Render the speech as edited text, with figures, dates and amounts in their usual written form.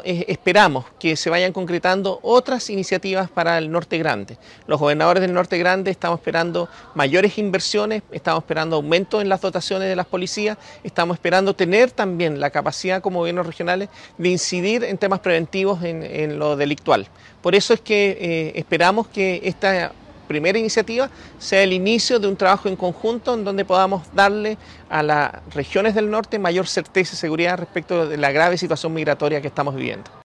tanto, esperamos que se vayan concretando otras iniciativas para el Norte Grande. Los gobernadores del Norte Grande estamos esperando mayores inversiones, estamos esperando aumento en las dotaciones de las policías, estamos esperando tener también la capacidad como gobiernos regionales de incidir en temas preventivos en lo delictual. Por eso es que esperamos que esta primera iniciativa sea el inicio de un trabajo en conjunto en donde podamos darle a las regiones del norte mayor certeza y seguridad respecto de la grave situación migratoria que estamos viviendo.